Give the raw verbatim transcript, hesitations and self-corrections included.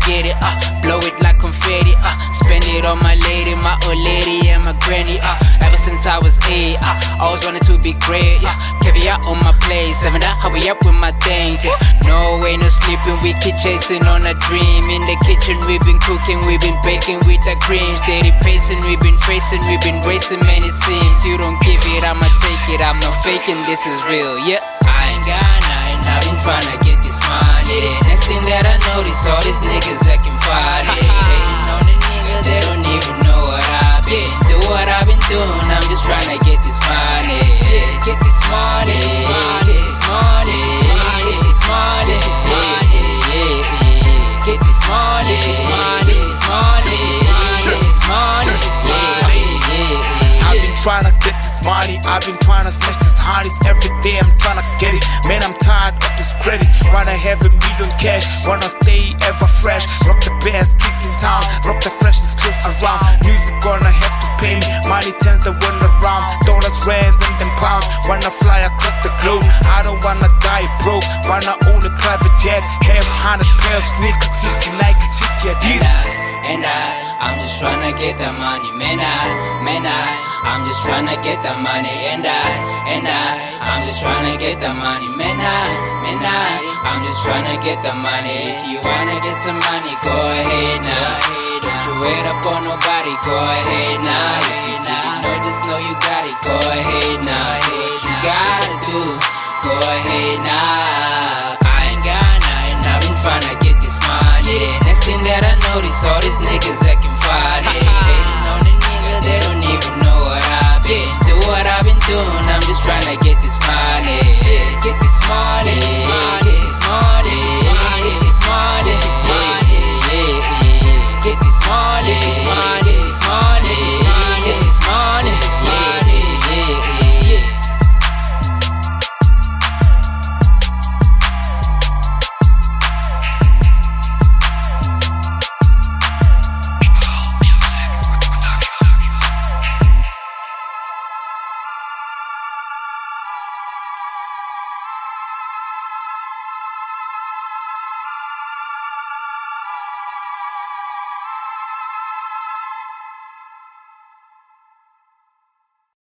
get it, uh, blow it like confetti, uh, spend it on my lady, my old lady and my granny, uh, ever since I was eight, uh, always wanted to be great, yeah, caviar on my plate, seven that how we up with my things, yeah, no way, no sleeping, we keep chasing on a dream, in the kitchen we been cooking, we been baking with the cream, steady pacing, we been facing, we been racing, man it seems, you don't give it, I'ma take it, I'm not faking, this is real, yeah, I ain't got nothing, I've been tryna get this money, next thing that I notice, all these niggas acting funny, hating on the nigga, they don't even know what I've been, do what I've been doing, I'm just tryna get this money, get this money, get this money, get this money, get this money, get this money, get this money, get this money, get this money, I've been tryna get this money, I've been tryna smash this harness. Every day I'm tryna get it, man I'm tired of this credit. Wanna have a million cash, wanna stay ever fresh. Rock the best kicks in town, rock the freshest clothes around. Music gonna have to pay me, money turns the world around. Dollars, rands and them pounds, wanna fly across the globe. I don't wanna die broke, wanna own a private jet. Have hundred pair of sneakers, fifty Nikes, fifty Adidas. And I, I'm just tryna get the money, man I, man I, I'm just tryna get the money, and I, and I, I'm just tryna get the money, man I, man I, I'm just tryna get the money. If you wanna get some money, go ahead now. Don't you wait up on nobody, go ahead now. If you didn't know, just know you got it, go ahead now. What you gotta do, go ahead now. I ain't got nothing, I've been tryna get this money. Next thing that I notice, all these niggas acting funny, hating on the nigga, they don't even know what I've been, do what I've been doing,